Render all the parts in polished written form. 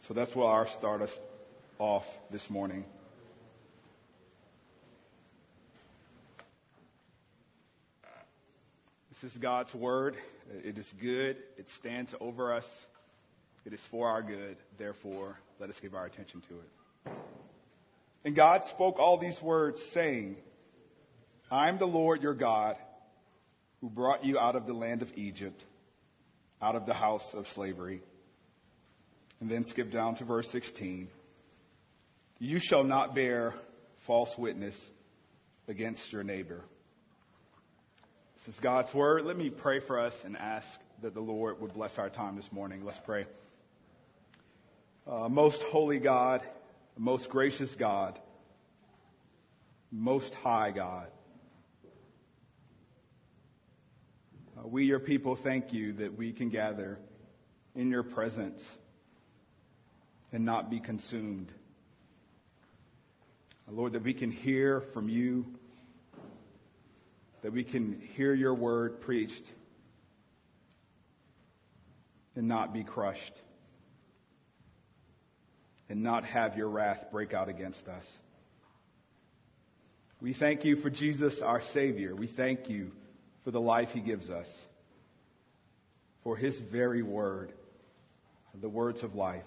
So that's where I'll start us off this morning. This is God's word. It is good. It stands over us. It is for our good. Therefore, let us give our attention to it. And God spoke all these words, saying, I am the Lord your God, who brought you out of the land of Egypt, out of the house of slavery. And then skip down to verse 16. You shall not bear false witness against your neighbor. This is God's word. Let me pray for us and ask that the Lord would bless our time this morning. Let's pray. Most holy God, most gracious God, most high God. We, your people, thank you that we can gather in your presence and not be consumed. Lord, that we can hear from you, that we can hear your word preached and not be crushed, and not have your wrath break out against us. We thank you for Jesus, our Savior. We thank you for the life he gives us, for his very word, the words of life.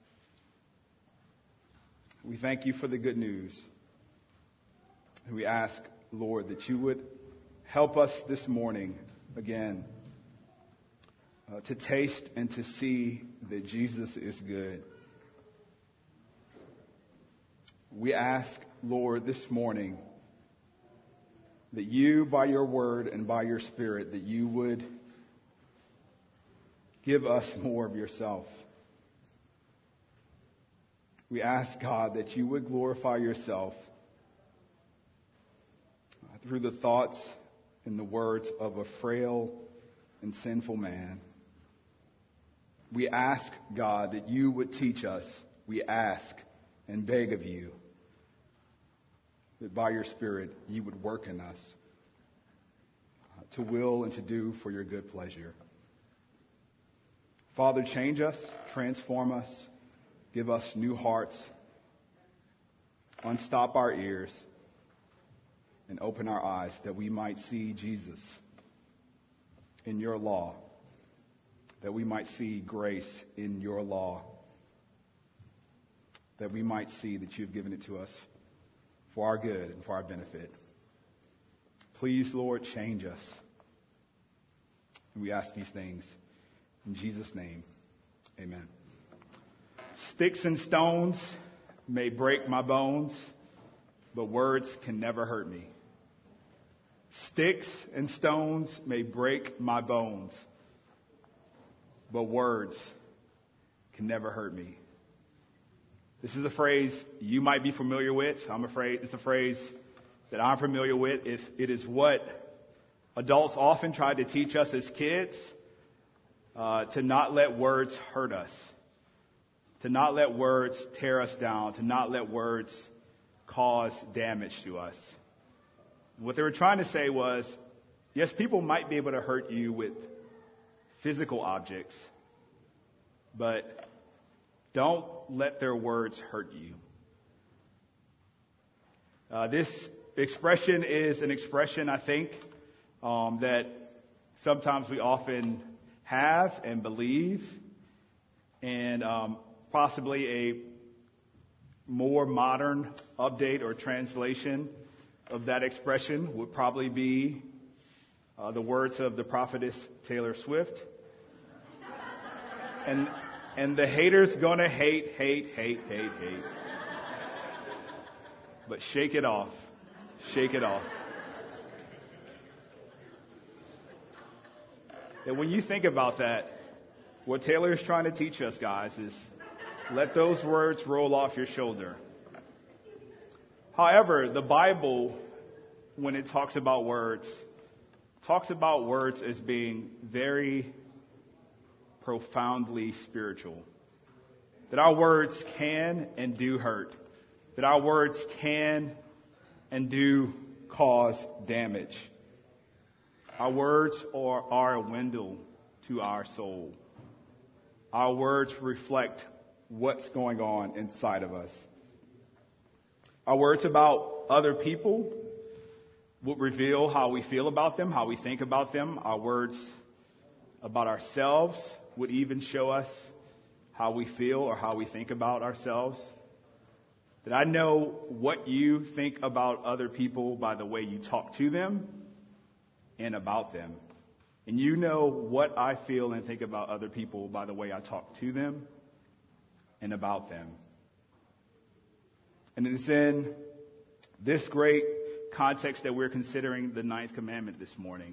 We thank you for the good news. And we ask, Lord, that you would help us this morning again to taste and to see that Jesus is good. We ask, Lord, this morning that you, by your word and by your spirit, that you would give us more of yourself. We ask, God, that you would glorify yourself through the thoughts and the words of a frail and sinful man. We ask, God, that you would teach us. We ask and beg of you that by your Spirit you would work in us to will and to do for your good pleasure. Father, change us, transform us, give us new hearts, unstop our ears, and open our eyes that we might see Jesus in your law, that we might see grace in your law, that we might see that you've given it to us for our good and for our benefit. Please, Lord, change us. And we ask these things in Jesus' name. Amen. Sticks and stones may break my bones, but words can never hurt me. Sticks and stones may break my bones, but words can never hurt me. This is a phrase you might be familiar with. I'm afraid it's a phrase that I'm familiar with. It is what adults often try to teach us as kids, to not let words hurt us, to not let words tear us down, to not let words cause damage to us. What they were trying to say was, yes, people might be able to hurt you with physical objects, but don't let their words hurt you. This expression is an expression, I think, that sometimes we often have and believe, and possibly a more modern update or translation of that expression would probably be the words of the prophetess Taylor Swift. And the haters gonna hate. But shake it off. Shake it off. And when you think about that, what Taylor is trying to teach us, guys, is let those words roll off your shoulder. However, the Bible, when it talks about words as being very profoundly spiritual. That our words can and do hurt. That our words can and do cause damage. Our words are a window to our soul. Our words reflect what's going on inside of us. Our words about other people would reveal how we feel about them, how we think about them. Our words about ourselves would even show us how we feel or how we think about ourselves. That I know what you think about other people by the way you talk to them and about them. And you know what I feel and think about other people by the way I talk to them and about them. And it is in this great context that we're considering the ninth commandment this morning.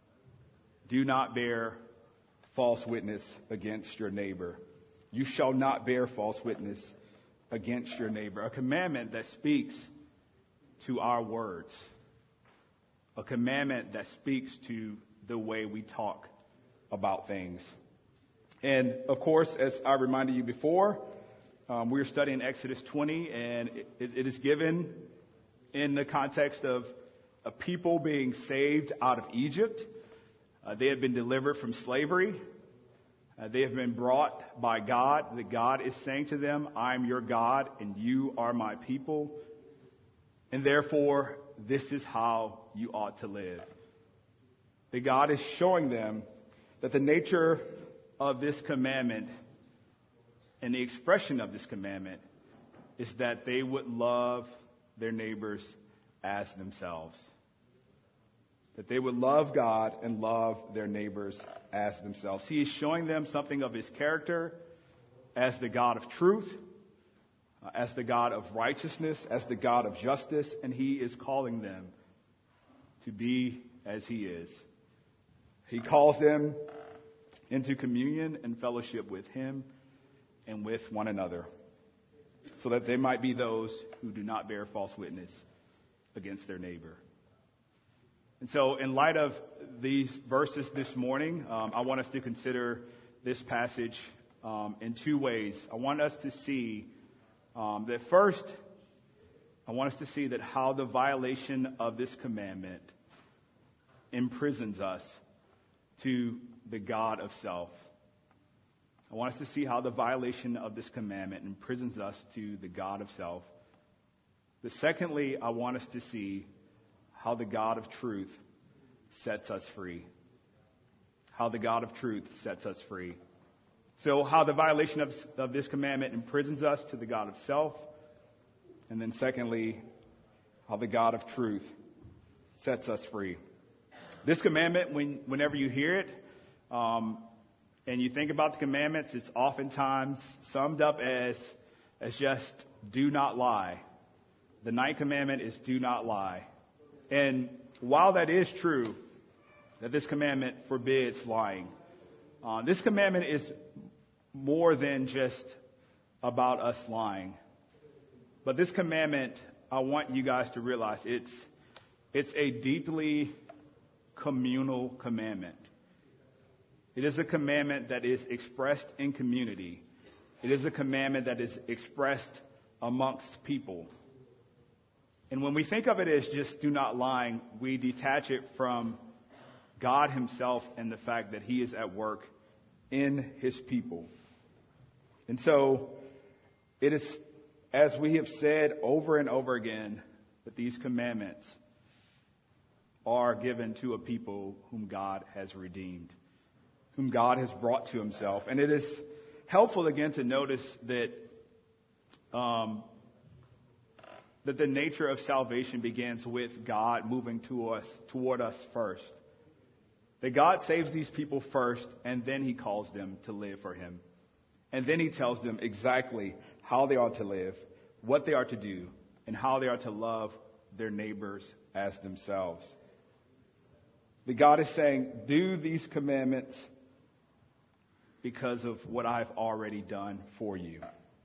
Do not bear false witness against your neighbor. You shall not bear false witness against your neighbor. A commandment that speaks to our words. A commandment that speaks to the way we talk about things. And of course, as I reminded you before, we're studying Exodus 20, and it is given in the context of a people being saved out of Egypt. They had been delivered from slavery. They have been brought by God. That God is saying to them, I am your God, and you are my people. And therefore, this is how you ought to live. That God is showing them that the nature of this commandment and the expression of this commandment is that they would love their neighbors as themselves. That they would love God and love their neighbors as themselves. He is showing them something of his character as the God of truth, as the God of righteousness, as the God of justice, and he is calling them to be as he is. He calls them into communion and fellowship with him and with one another, so that they might be those who do not bear false witness against their neighbor. And so in light of these verses this morning, I want us to consider this passage in two ways. I want us to see that first, I want us to see that how the violation of this commandment imprisons us to the God of self. I want us to see how the violation of this commandment imprisons us to the God of self. But secondly, I want us to see how the God of truth sets us free. How the God of truth sets us free. So how the violation of this commandment imprisons us to the God of self. And then secondly, how the God of truth sets us free. This commandment, whenever you hear it, and you think about the commandments, it's oftentimes summed up as just do not lie. The ninth commandment is do not lie. And while that is true, that this commandment forbids lying, this commandment is more than just about us lying. But this commandment, I want you guys to realize, it's a deeply communal commandment. It is a commandment that is expressed in community. It is a commandment that is expressed amongst people. And when we think of it as just do not lying, we detach it from God himself and the fact that he is at work in his people. And so it is, as we have said over and over again, that these commandments are given to a people whom God has redeemed, whom God has brought to himself. And it is helpful again to notice that that the nature of salvation begins with God moving toward us first. That God saves these people first, and then he calls them to live for him. And then he tells them exactly how they are to live, what they are to do, and how they are to love their neighbors as themselves. That God is saying, do these commandments because of what I've already done for you.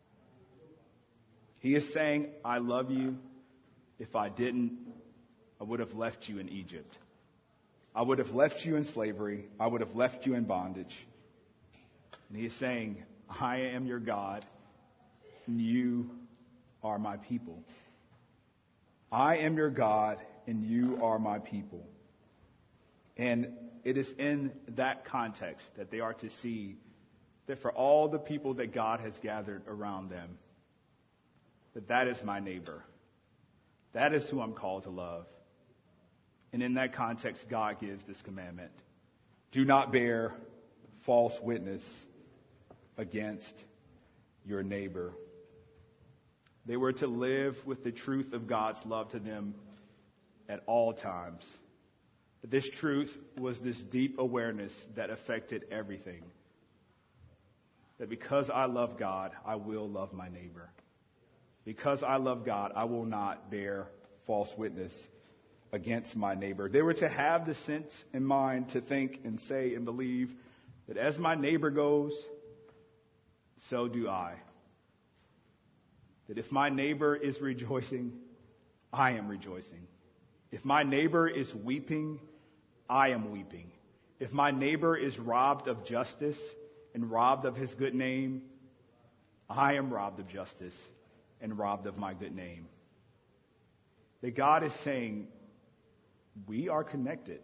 He is saying, I love you. If I didn't, I would have left you in Egypt. I would have left you in slavery. I would have left you in bondage. And he is saying, I am your God, and you are my people. I am your God, and you are my people. And it is in that context that they are to see that for all the people that God has gathered around them, that is my neighbor. That is who I'm called to love. And in that context, God gives this commandment. Do not bear false witness against your neighbor. They were to live with the truth of God's love to them at all times. But this truth was this deep awareness that affected everything. That because I love God, I will love my neighbor. Because I love God, I will not bear false witness against my neighbor. They were to have the sense in mind to think and say and believe that as my neighbor goes, so do I. That if my neighbor is rejoicing, I am rejoicing. If my neighbor is weeping, I am weeping. If my neighbor is robbed of justice and robbed of his good name, I am robbed of justice and robbed of my good name. That God is saying, we are connected.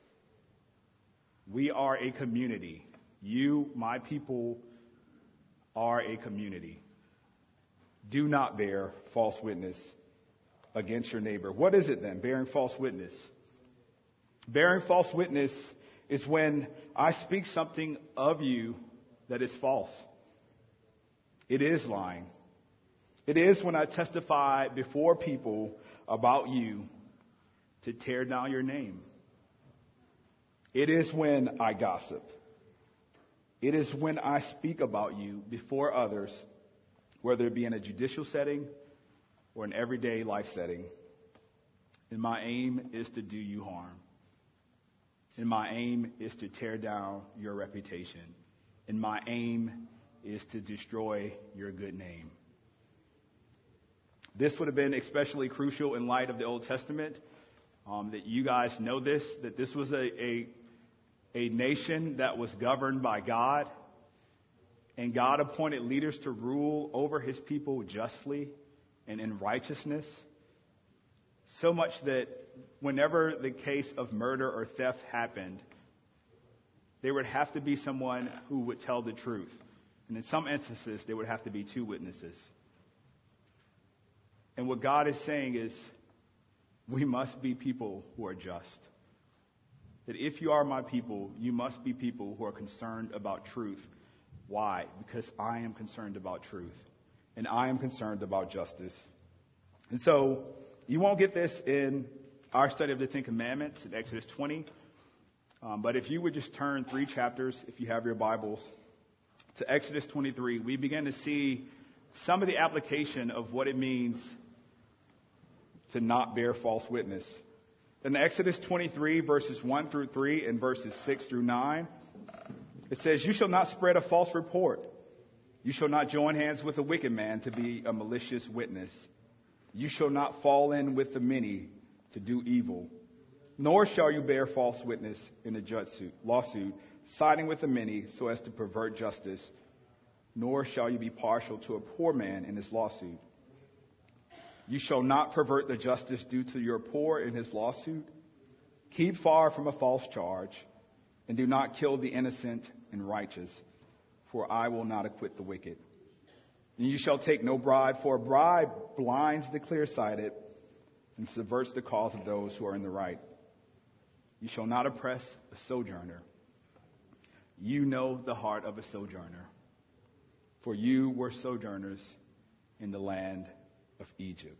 We are a community. You, my people, are a community. Do not bear false witness against your neighbor. What is it then, bearing false witness? Bearing false witness is when I speak something of you that is false. It is lying. It is when I testify before people about you to tear down your name. It is when I gossip. It is when I speak about you before others, whether it be in a judicial setting or an everyday life setting. And my aim is to do you harm. And my aim is to tear down your reputation. And my aim is to destroy your good name. This would have been especially crucial in light of the Old Testament, that you guys know this, that this was a nation that was governed by God, and God appointed leaders to rule over his people justly and in righteousness, so much that whenever the case of murder or theft happened, there would have to be someone who would tell the truth. And in some instances, there would have to be two witnesses. And what God is saying is, we must be people who are just. That if you are my people, you must be people who are concerned about truth. Why? Because I am concerned about truth. And I am concerned about justice. And so, you won't get this in our study of the Ten Commandments in Exodus 20. But if you would just turn 3 chapters, if you have your Bibles, to Exodus 23, we begin to see some of the application of what it means to not bear false witness. In Exodus 23, verses 1 through 3 and verses 6 through 9, it says, "You shall not spread a false report. You shall not join hands with a wicked man to be a malicious witness. You shall not fall in with the many to do evil. Nor shall you bear false witness in a lawsuit, siding with the many so as to pervert justice. Nor shall you be partial to a poor man in his lawsuit. You shall not pervert the justice due to your poor in his lawsuit. Keep far from a false charge, and do not kill the innocent and righteous, for I will not acquit the wicked. And you shall take no bribe, for a bribe blinds the clear-sighted and subverts the cause of those who are in the right. You shall not oppress a sojourner. You know the heart of a sojourner, for you were sojourners in the land of Egypt."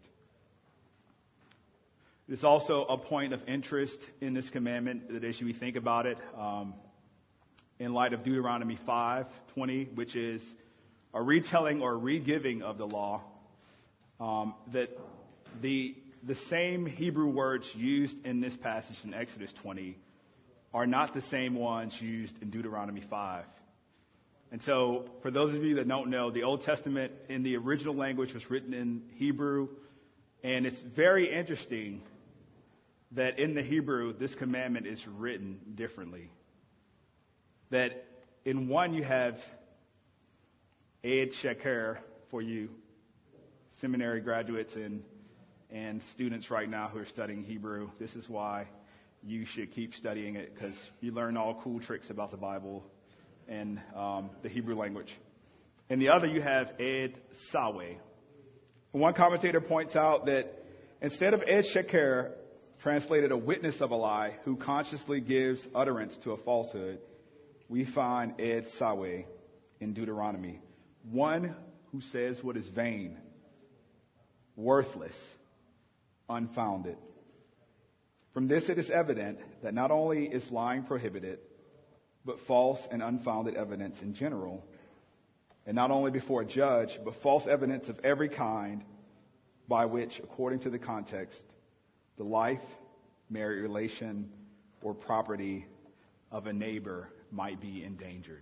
There's also a point of interest in this commandment that as we think about it, in light of Deuteronomy 5:20, which is a retelling or re-giving of the law, that the same Hebrew words used in this passage in Exodus 20 are not the same ones used in Deuteronomy 5. And so, for those of you that don't know, the Old Testament in the original language was written in Hebrew, and it's very interesting that in the Hebrew, this commandment is written differently. That in one you have Ed Sheker for you seminary graduates and students right now who are studying Hebrew. This is why you should keep studying it, because you learn all cool tricks about the Bible in the Hebrew language. In the other, you have Ed Saweh. One commentator points out that instead of Ed Sheker, translated a witness of a lie who consciously gives utterance to a falsehood, we find Ed Saweh in Deuteronomy, one who says what is vain, worthless, unfounded. From this it is evident that not only is lying prohibited, but false and unfounded evidence in general, and not only before a judge, but false evidence of every kind by which, according to the context, the life, marriage relation, or property of a neighbor might be endangered.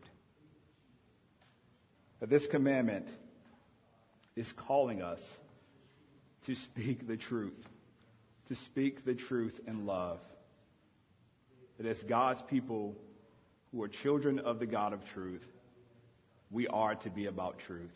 But this commandment is calling us to speak the truth in love. That as God's people who are children of the God of truth, we are to be about truth.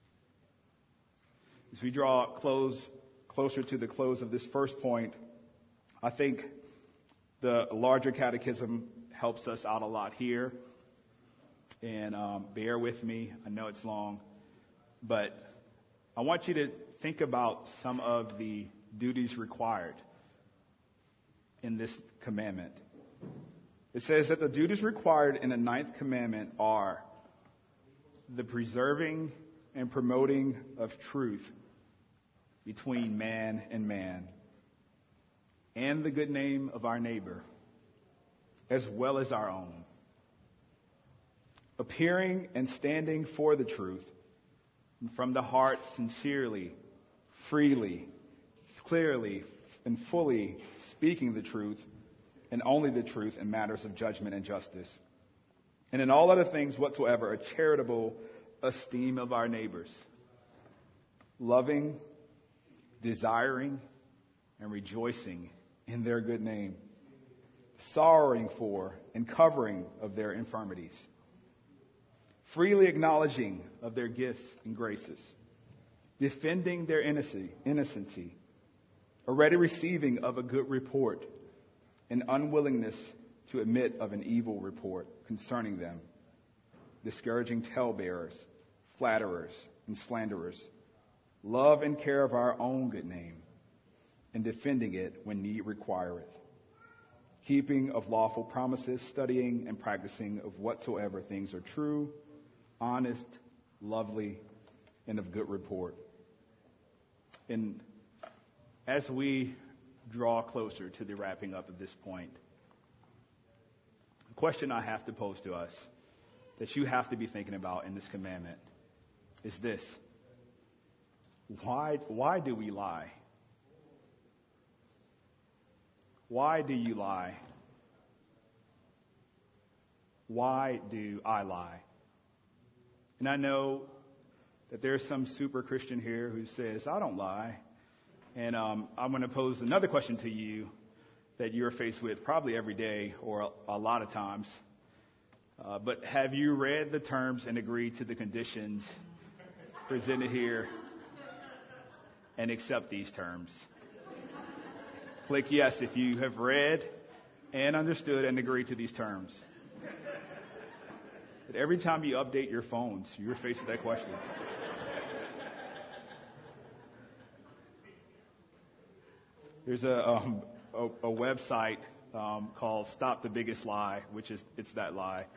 As we draw closer to the close of this first point, I think the larger catechism helps us out a lot here. And bear with me. I know it's long. But I want you to think about some of the duties required in this commandment. It says that the duties required in the 9th commandment are the preserving and promoting of truth between man and man, and the good name of our neighbor, as well as our own. Appearing and standing for the truth, and from the heart sincerely, freely, clearly, and fully speaking the truth, and only the truth in matters of judgment and justice. And in all other things whatsoever, a charitable esteem of our neighbors, loving, desiring, and rejoicing in their good name, sorrowing for and covering of their infirmities, freely acknowledging of their gifts and graces, defending their innocency, a ready receiving of a good report, and unwillingness to admit of an evil report concerning them, discouraging talebearers, flatterers, and slanderers, love and care of our own good name, and defending it when need requireth, keeping of lawful promises, studying and practicing of whatsoever things are true, honest, lovely, and of good report. And as we draw closer to the wrapping up of this point, the question I have to pose to us, that you have to be thinking about in this commandment, is this: why do we lie? Why do you lie? Why do I lie? And I know that there's some super Christian here who says, I don't lie. And I'm going to pose another question to you that you're faced with probably every day or a lot of times. But have you read the terms and agreed to the conditions presented here and accept these terms? Click yes if you have read and understood and agreed to these terms. But every time you update your phones, you're faced with that question. There's a website called Stop the Biggest Lie, which is It's That Lie.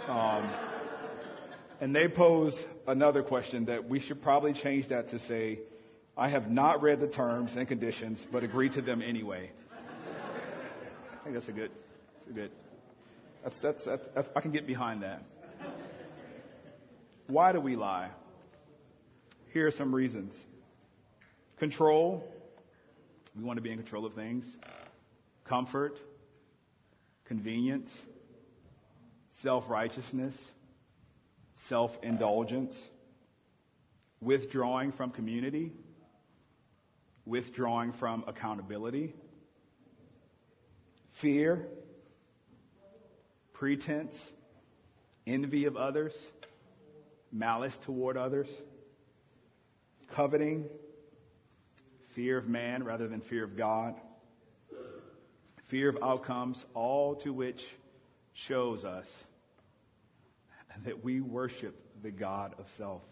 And they pose another question that we should probably change that to say, I have not read the terms and conditions, but agree to them anyway. I think that's I can get behind that. Why do we lie? Here are some reasons. Control. We want to be in control of things. Comfort. Convenience. Self-righteousness. Self-indulgence. Withdrawing from community. Withdrawing from accountability. Fear. Pretense. Envy of others. Malice toward others. Coveting. Fear of man rather than fear of God. Fear of outcomes, all to which shows us that we worship the God of self.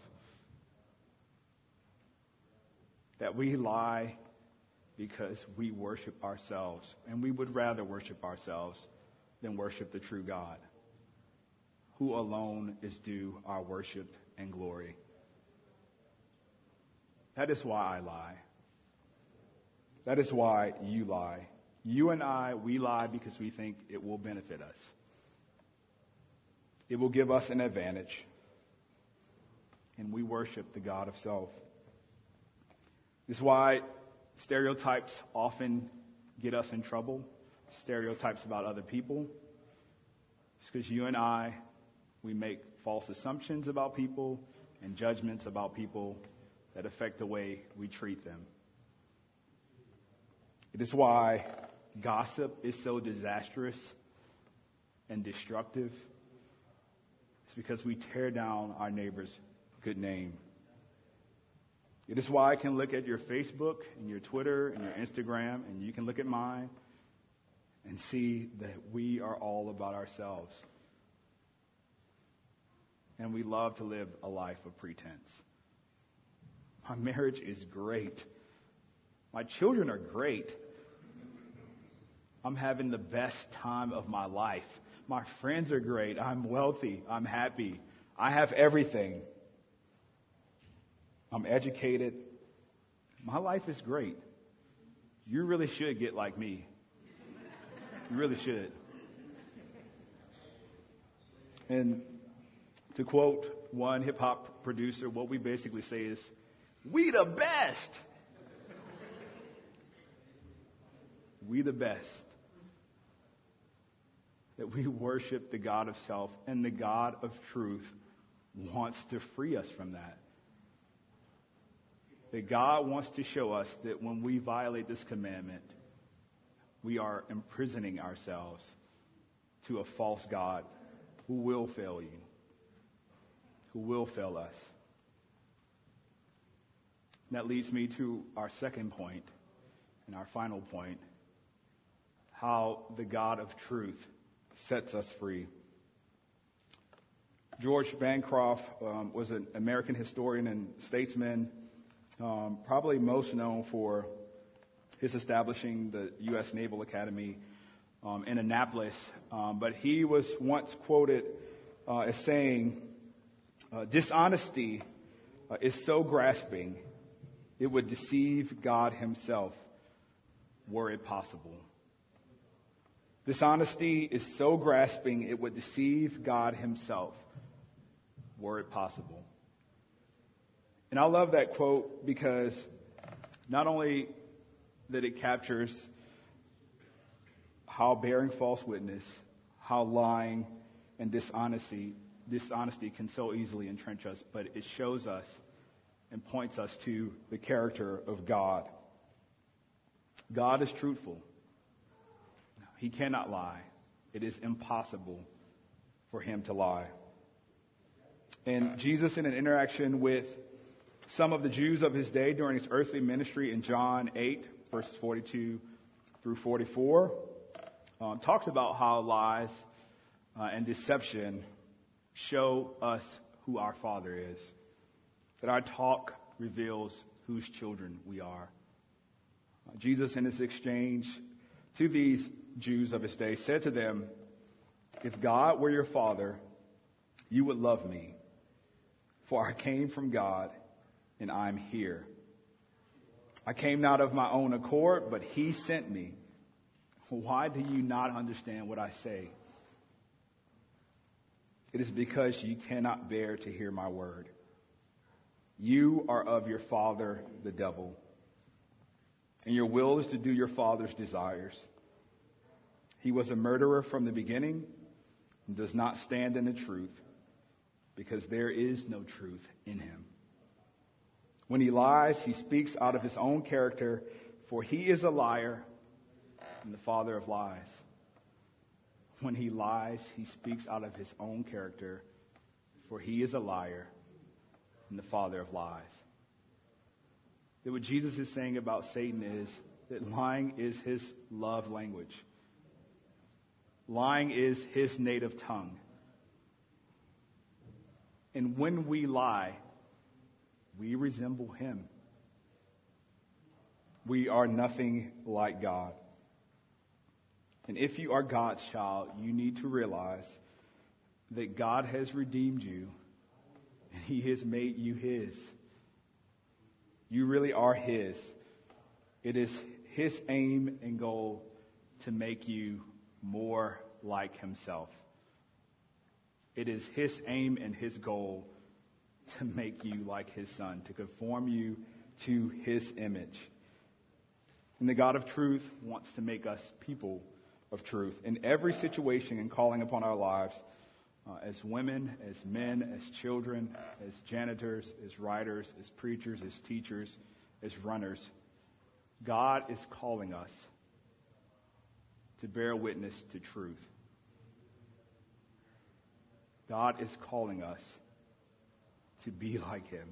That we lie because we worship ourselves, and we would rather worship ourselves than worship the true God, who alone is due our worship and glory. That is why I lie. That is why you lie. You and I, we lie because we think it will benefit us. It will give us an advantage. And we worship the God of self. This is why stereotypes often get us in trouble. Stereotypes about other people. It's because you and I, we make false assumptions about people and judgments about people that affect the way we treat them. It is why gossip is so disastrous and destructive. It's because we tear down our neighbor's good name. It is why I can look at your Facebook and your Twitter and your Instagram, and you can look at mine and see that we are all about ourselves. And we love to live a life of pretense. My marriage is great. My children are great. I'm having the best time of my life. My friends are great. I'm wealthy. I'm happy. I have everything. I'm educated. My life is great. You really should get like me. You really should. And to quote one hip-hop producer, what we basically say is, we the best. We the best. That we worship the God of self, and the God of truth wants to free us from that. That God wants to show us that when we violate this commandment, we are imprisoning ourselves to a false God who will fail you, who will fail us. And that leads me to our second point and our final point, how the God of truth sets us free. George Bancroft was an American historian and statesman, probably most known for his establishing the U.S. Naval Academy in Annapolis. But he was once quoted as saying, dishonesty is so grasping, it would deceive God himself were it possible. Dishonesty is so grasping, it would deceive God himself, were it possible. And I love that quote because not only that it captures how bearing false witness, how lying and dishonesty can so easily entrench us, but it shows us and points us to the character of God. God is truthful. He cannot lie. It is impossible for him to lie. And Jesus, in an interaction with some of the Jews of his day during his earthly ministry in John 8, verses 42 through 44, talks about how lies and deception show us who our Father is. That our talk reveals whose children we are. Jesus, in his exchange to these Jews of his day, said to them, if God were your Father, you would love me, for I came from God and I'm here. I came not of my own accord, but he sent me. Why do you not understand what I say? It is because you cannot bear to hear my word. You are of your father, the devil, and your will is to do your father's desires. He was a murderer from the beginning and does not stand in the truth, because there is no truth in him. When he lies, he speaks out of his own character, for he is a liar and the father of lies. When he lies, he speaks out of his own character, for he is a liar and the father of lies. That what Jesus is saying about Satan is that lying is his love language. Lying is his native tongue. And when we lie, we resemble him. We are nothing like God. And if you are God's child, you need to realize that God has redeemed you and he has made you his. You really are his. It is his aim and goal to make you more like himself. It is his aim and his goal to make you like his son, to conform you to his image. And the God of truth wants to make us people of truth in every situation and calling upon our lives, as women, as men, as children, as janitors, as writers, as preachers, as teachers, as runners. God is calling us to bear witness to truth. God is calling us to be like him,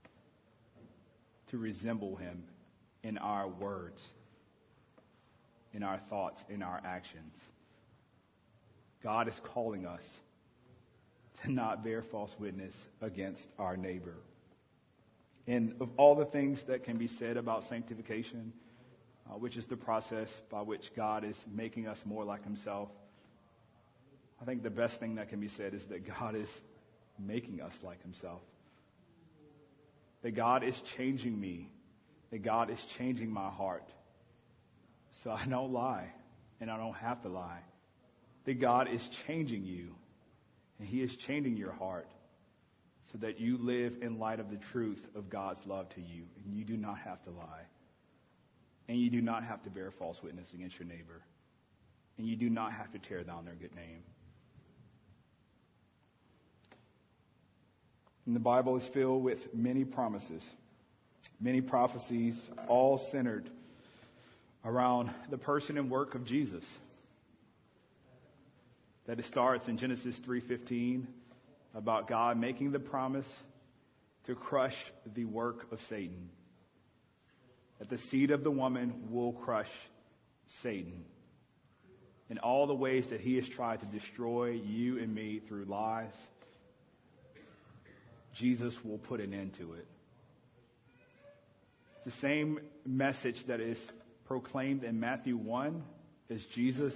to resemble him in our words, in our thoughts, in our actions. God is calling us to not bear false witness against our neighbor. And of all the things that can be said about sanctification, which is the process by which God is making us more like himself, I think the best thing that can be said is that God is making us like himself. That God is changing me. That God is changing my heart. So I don't lie, and I don't have to lie. That God is changing you, and he is changing your heart so that you live in light of the truth of God's love to you, and you do not have to lie. And you do not have to bear false witness against your neighbor. And you do not have to tear down their good name. And the Bible is filled with many promises, many prophecies, all centered around the person and work of Jesus. That it starts in Genesis 3:15 about God making the promise to crush the work of Satan. That the seed of the woman will crush Satan. In all the ways that he has tried to destroy you and me through lies, Jesus will put an end to it. It's the same message that is proclaimed in Matthew 1 as Jesus,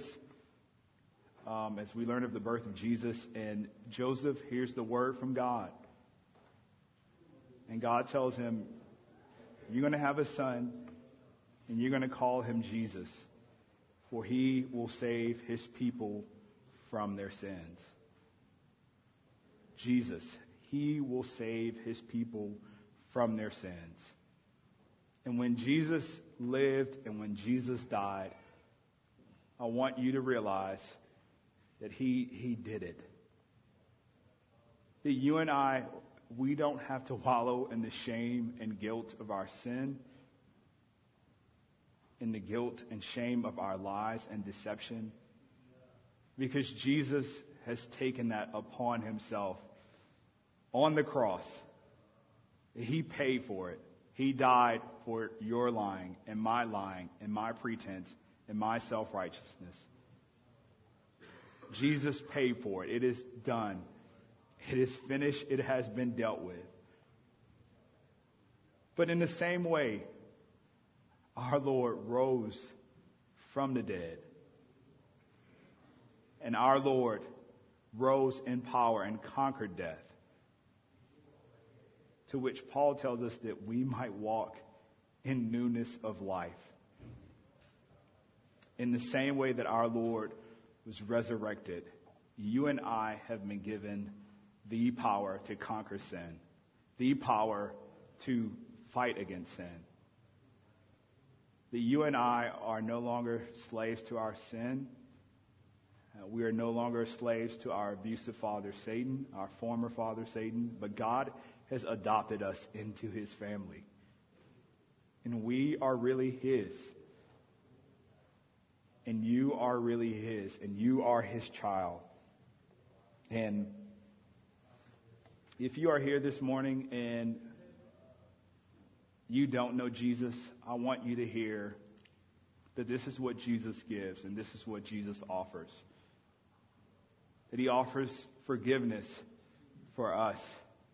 as we learn of the birth of Jesus, and Joseph hears the word from God. And God tells him, you're going to have a son, and you're going to call him Jesus, for he will save his people from their sins. Jesus, he will save his people from their sins. And when Jesus lived and when Jesus died, I want you to realize that he did it. That you and I, we don't have to wallow in the shame and guilt of our sin, in the guilt and shame of our lies and deception, because Jesus has taken that upon himself on the cross. He paid for it. He died for your lying and my pretense and my self-righteousness. Jesus paid for it. It is done. It is finished. It has been dealt with. But in the same way, our Lord rose from the dead. And our Lord rose in power and conquered death. To which Paul tells us that we might walk in newness of life. In the same way that our Lord was resurrected, you and I have been given the power to conquer sin, the power to fight against sin. That you and I are no longer slaves to our sin. We are no longer slaves to our abusive father, Satan, our former father, Satan, but God has adopted us into his family. And we are really his. And you are really his. And you are his child. And if you are here this morning and you don't know Jesus, I want you to hear that this is what Jesus gives and this is what Jesus offers. That he offers forgiveness for us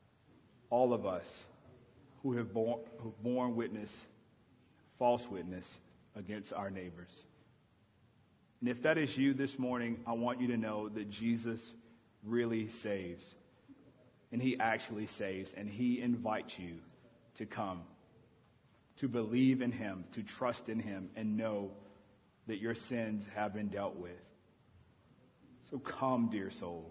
all of us who have borne witness, false witness, against our neighbors. And if that is you this morning, I want you to know that Jesus really saves. And he actually saves. And he invites you to come, to believe in him, to trust in him, and know that your sins have been dealt with. So come, dear soul.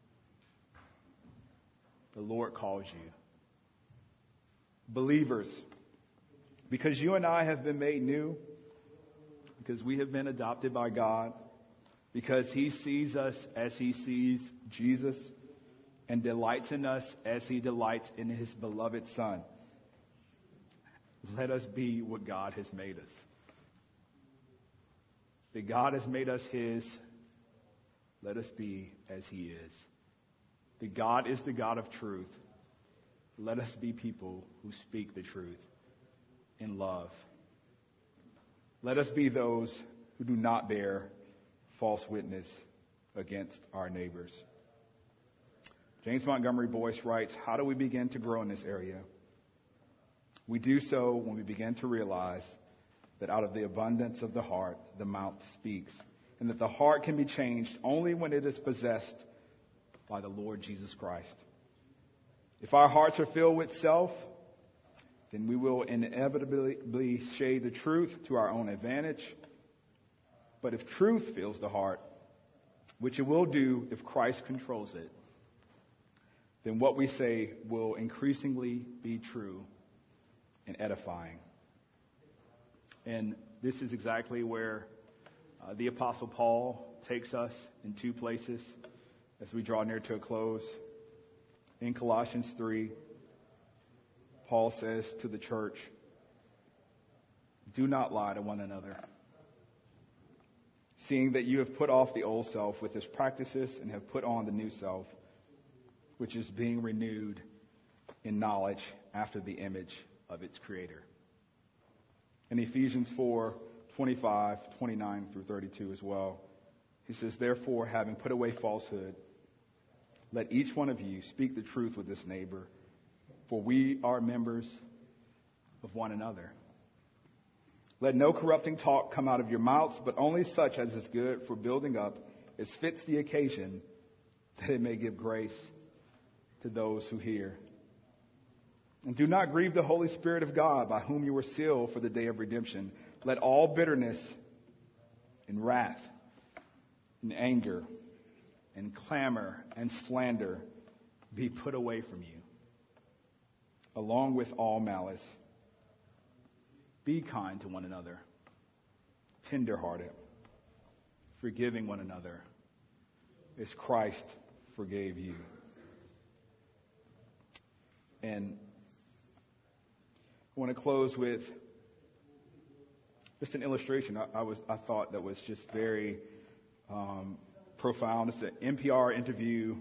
The Lord calls you. Believers, because you and I have been made new, because we have been adopted by God, because he sees us as he sees Jesus, and delights in us as he delights in his beloved Son. Let us be what God has made us. That God has made us his, let us be as he is. That God is the God of truth. Let us be people who speak the truth in love. Let us be those who do not bear false witness against our neighbors. James Montgomery Boyce writes, how do we begin to grow in this area? We do so when we begin to realize that out of the abundance of the heart, the mouth speaks, and that the heart can be changed only when it is possessed by the Lord Jesus Christ. If our hearts are filled with self, then we will inevitably shade the truth to our own advantage. But if truth fills the heart, which it will do if Christ controls it, then what we say will increasingly be true and edifying. And this is exactly where the Apostle Paul takes us in two places as we draw near to a close. In Colossians 3, Paul says to the church, do not lie to one another, seeing that you have put off the old self with its practices and have put on the new self, which is being renewed in knowledge after the image of its creator. In Ephesians 4:25, 29 through 32 as well, he says, therefore, having put away falsehood, let each one of you speak the truth with his neighbor, for we are members of one another. Let no corrupting talk come out of your mouths, but only such as is good for building up, as fits the occasion, that it may give grace to those who hear. And do not grieve the Holy Spirit of God, by whom you were sealed for the day of redemption. Let all bitterness and wrath and anger and clamor and slander be put away from you, along with all malice. Be kind to one another, tenderhearted, forgiving one another, as Christ forgave you. And I want to close with just an illustration I thought that was just very profound. It's an NPR interview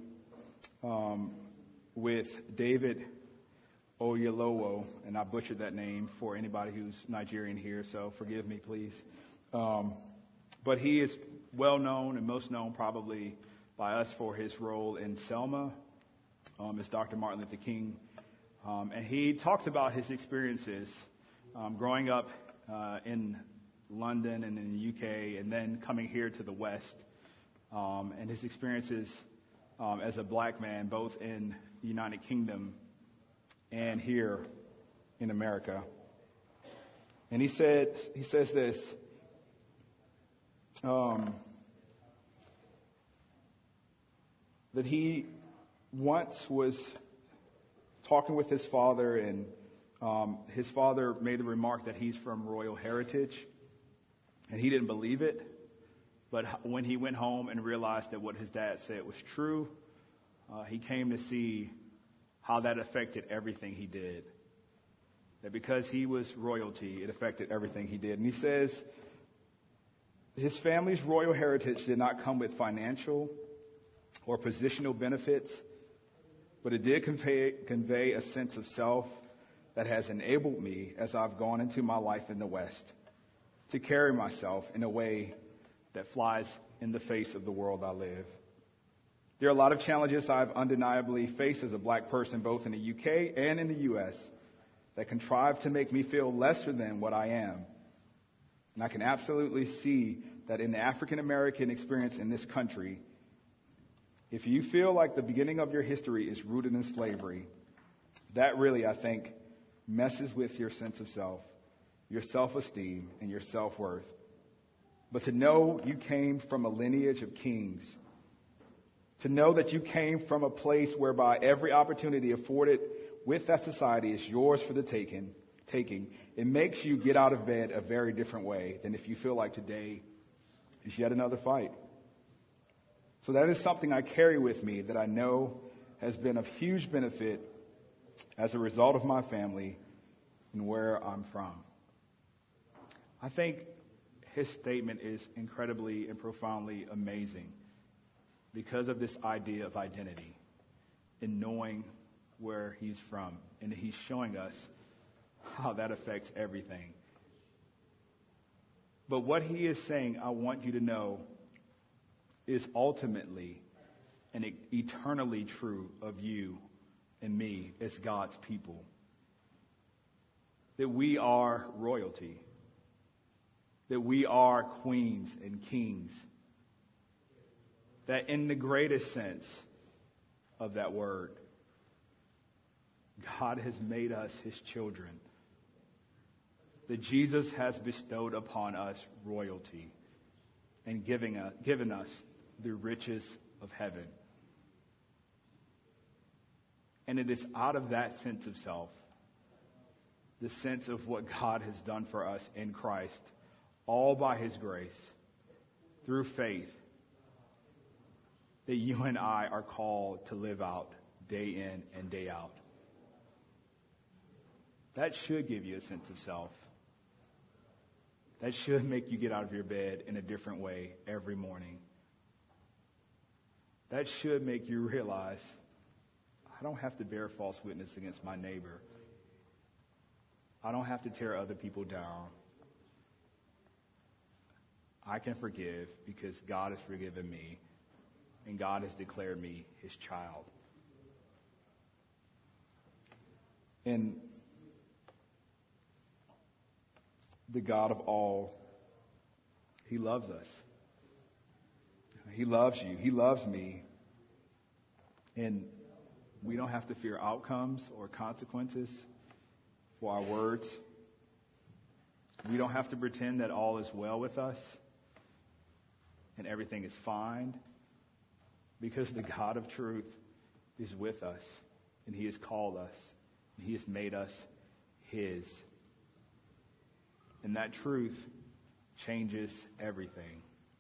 with David Oyelowo, and I butchered that name for anybody who's Nigerian here, so forgive me, please. But he is well known and most known probably by us for his role in Selma as Dr. Martin Luther King. And he talks about his experiences growing up in London and in the UK, and then coming here to the West, and his experiences as a black man, both in the United Kingdom and here in America. And he says this, that he once was talking with his father, and his father made the remark that he's from royal heritage, and he didn't believe it. But when he went home and realized that what his dad said was true, he came to see how that affected everything he did. That because he was royalty, it affected everything he did. And he says his family's royal heritage did not come with financial or positional benefits, but it did convey a sense of self that has enabled me, as I've gone into my life in the West, to carry myself in a way that flies in the face of the world I live. There are a lot of challenges I've undeniably faced as a black person, both in the UK and in the US, that contrive to make me feel lesser than what I am. And I can absolutely see that in the African American experience in this country, if you feel like the beginning of your history is rooted in slavery, that really, I think, messes with your sense of self, your self-esteem, and your self-worth. But to know you came from a lineage of kings, to know that you came from a place whereby every opportunity afforded with that society is yours for the taking, it makes you get out of bed a very different way than if you feel like today is yet another fight. So that is something I carry with me that I know has been of huge benefit as a result of my family and where I'm from. I think his statement is incredibly and profoundly amazing because of this idea of identity and knowing where he's from. And he's showing us how that affects everything. But what he is saying, I want you to know, is ultimately and eternally true of you and me as God's people. That we are royalty. That we are queens and kings. That in the greatest sense of that word, God has made us his children. That Jesus has bestowed upon us royalty and given us the riches of heaven. And it is out of that sense of self, the sense of what God has done for us in Christ, all by his grace, through faith, that you and I are called to live out day in and day out. That should give you a sense of self. That should make you get out of your bed in a different way every morning. That should make you realize, I don't have to bear false witness against my neighbor. I don't have to tear other people down. I can forgive because God has forgiven me, and God has declared me his child. And the God of all, he loves us. He loves you. He loves me. And we don't have to fear outcomes or consequences for our words. We don't have to pretend that all is well with us and everything is fine, because the God of truth is with us, and he has called us, and he has made us his. And that truth changes everything.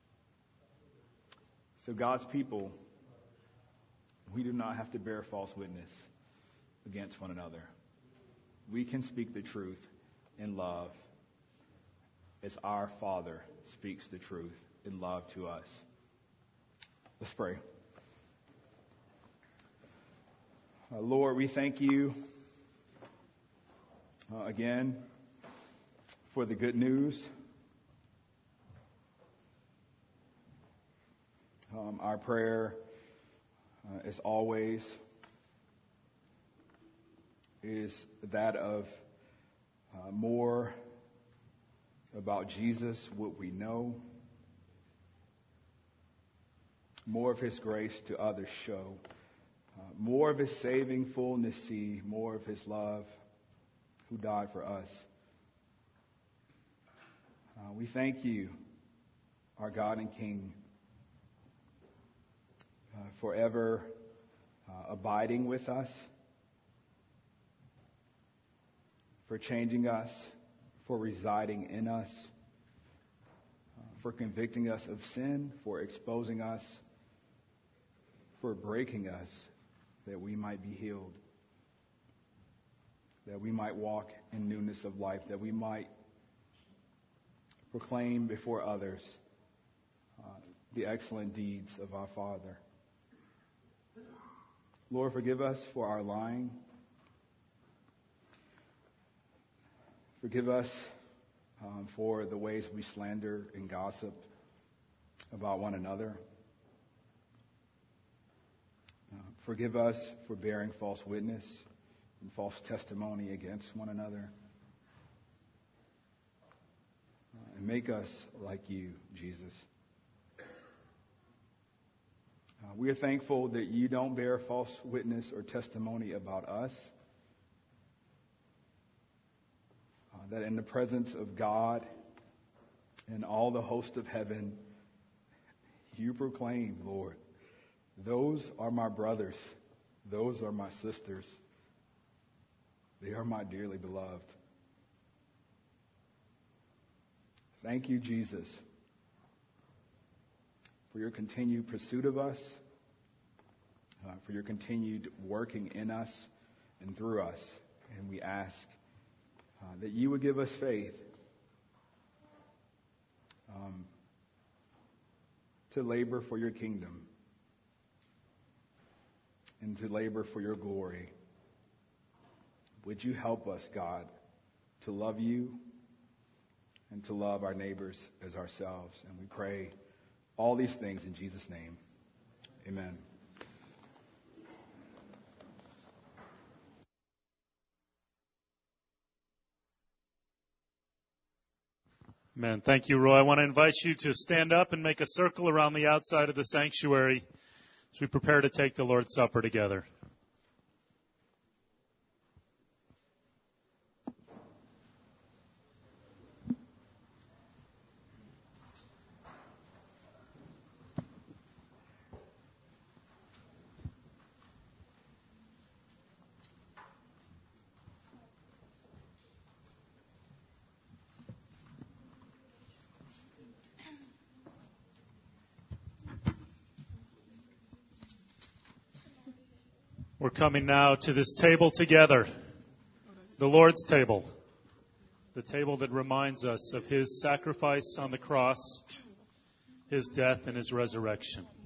So God's people, we do not have to bear false witness against one another. We can speak the truth in love as our Father speaks the truth in love to us. Let's pray. Lord, we thank you again for the good news. Our prayer, as always, is that of more about Jesus, what we know, more of his grace to others show, more of his saving fullness see, more of his love who died for us. We thank you, our God and King, forever abiding with us, for changing us, for residing in us, for convicting us of sin, for exposing us, for breaking us, that we might be healed, that we might walk in newness of life, that we might proclaim before others the excellent deeds of our Father. Lord, forgive us for our lying. Forgive us for the ways we slander and gossip about one another. Forgive us for bearing false witness and false testimony against one another. And make us like you, Jesus. We are thankful that you don't bear false witness or testimony about us. That in the presence of God and all the host of heaven, you proclaim, Lord, those are my brothers. Those are my sisters. They are my dearly beloved. Thank you, Jesus, for your continued pursuit of us, for your continued working in us and through us. And we ask that you would give us faith to labor for your kingdom and to labor for your glory. Would you help us, God, to love you and to love our neighbors as ourselves? And we pray all these things in Jesus' name. Amen. Amen. Thank you, Roy. I want to invite you to stand up and make a circle around the outside of the sanctuary as we prepare to take the Lord's Supper together. We're coming now to this table together, the Lord's table, the table that reminds us of His sacrifice on the cross, His death, and His resurrection.